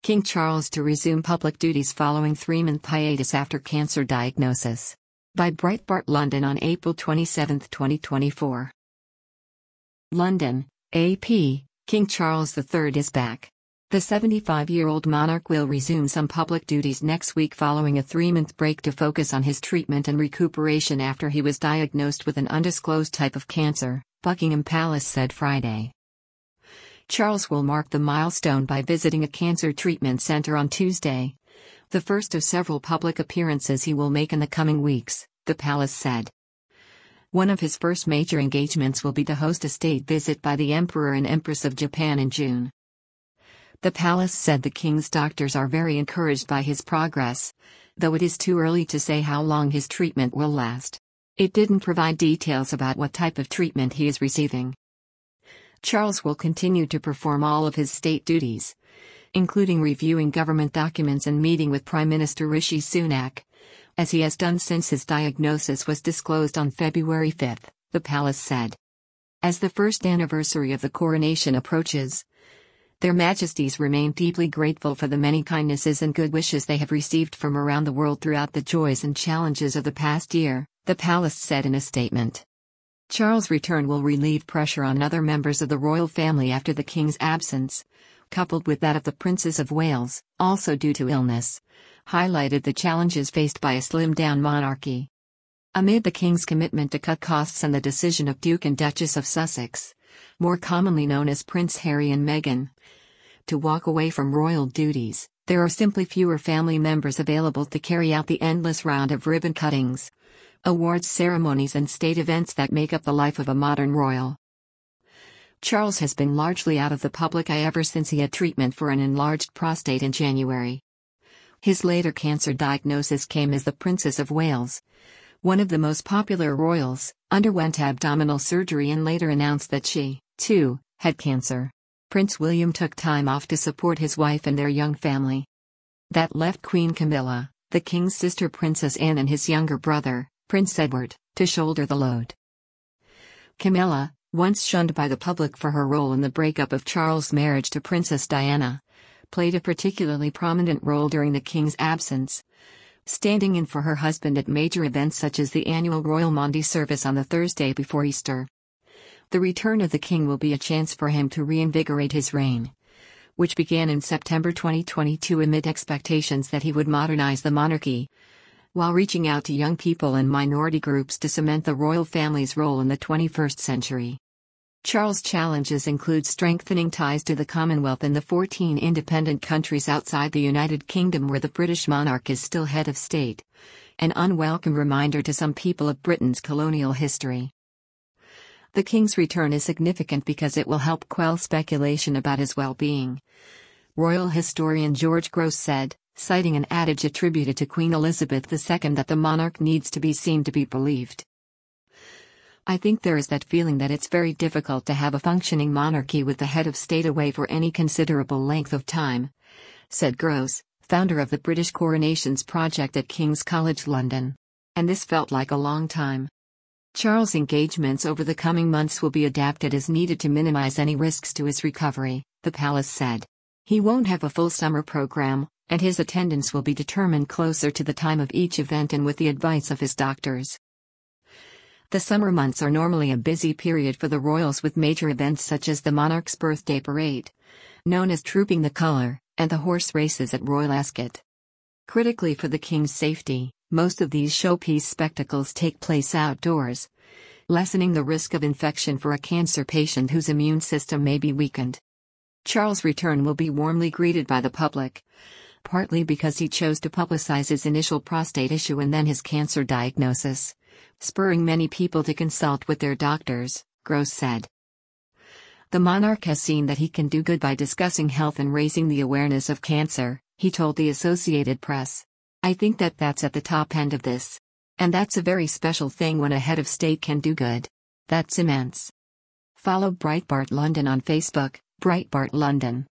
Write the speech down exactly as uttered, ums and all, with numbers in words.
King Charles to resume public duties following three-month hiatus after cancer diagnosis. By Breitbart London on April twenty-seventh, twenty twenty-four. London, A P, King Charles the third is back. The seventy-five-year-old monarch will resume some public duties next week following a three-month break to focus on his treatment and recuperation after he was diagnosed with an undisclosed type of cancer, Buckingham Palace said Friday. Charles will mark the milestone by visiting a cancer treatment centre on Tuesday, the first of several public appearances he will make in the coming weeks, the palace said. One of his first major engagements will be to host a state visit by the Emperor and Empress of Japan in June. The palace said the king's doctors are very encouraged by his progress, though it is too early to say how long his treatment will last. It didn't provide details about what type of treatment he is receiving. Charles will continue to perform all of his state duties, including reviewing government documents and meeting with Prime Minister Rishi Sunak, as he has done since his diagnosis was disclosed on February fifth, the palace said. As the first anniversary of the coronation approaches, Their Majesties remain deeply grateful for the many kindnesses and good wishes they have received from around the world throughout the joys and challenges of the past year, the palace said in a statement. Charles' return will relieve pressure on other members of the royal family after the king's absence, coupled with that of the Princess of Wales, also due to illness, highlighted the challenges faced by a slimmed-down monarchy. Amid the king's commitment to cut costs and the decision of Duke and Duchess of Sussex, more commonly known as Prince Harry and Meghan, to walk away from royal duties, there are simply fewer family members available to carry out the endless round of ribbon cuttings, awards ceremonies and state events that make up the life of a modern royal. Charles has been largely out of the public eye ever since he had treatment for an enlarged prostate in January. His later cancer diagnosis came as the Princess of Wales, one of the most popular royals, underwent abdominal surgery and later announced that she, too, had cancer. Prince William took time off to support his wife and their young family. That left Queen Camilla, the king's sister Princess Anne and his younger brother, Prince Edward, to shoulder the load. Camilla, once shunned by the public for her role in the breakup of Charles' marriage to Princess Diana, played a particularly prominent role during the king's absence, standing in for her husband at major events such as the annual Royal Maundy service on the Thursday before Easter. The return of the king will be a chance for him to reinvigorate his reign, which began in September twenty twenty-two amid expectations that he would modernize the monarchy, while reaching out to young people and minority groups to cement the royal family's role in the twenty-first century. Charles' challenges include strengthening ties to the Commonwealth and the fourteen independent countries outside the United Kingdom where the British monarch is still head of state, an unwelcome reminder to some people of Britain's colonial history. The king's return is significant because it will help quell speculation about his well-being, royal historian George Gross said, citing an adage attributed to Queen Elizabeth the Second that the monarch needs to be seen to be believed. I think there is that feeling that it's very difficult to have a functioning monarchy with the head of state away for any considerable length of time, said Gross, founder of the British Coronations Project at King's College London. And this felt like a long time. Charles' engagements over the coming months will be adapted as needed to minimize any risks to his recovery, the palace said. He won't have a full summer program, and his attendance will be determined closer to the time of each event and with the advice of his doctors. The summer months are normally a busy period for the royals with major events such as the monarch's birthday parade, known as Trooping the Colour, and the horse races at Royal Ascot. Critically for the king's safety, most of these showpiece spectacles take place outdoors, lessening the risk of infection for a cancer patient whose immune system may be weakened. Charles' return will be warmly greeted by the public, partly because he chose to publicize his initial prostate issue and then his cancer diagnosis, spurring many people to consult with their doctors, Gross said. The monarch has seen that he can do good by discussing health and raising the awareness of cancer, he told the Associated Press. I think that that's at the top end of this. And that's a very special thing when a head of state can do good. That's immense. Follow Breitbart London on Facebook, Breitbart London.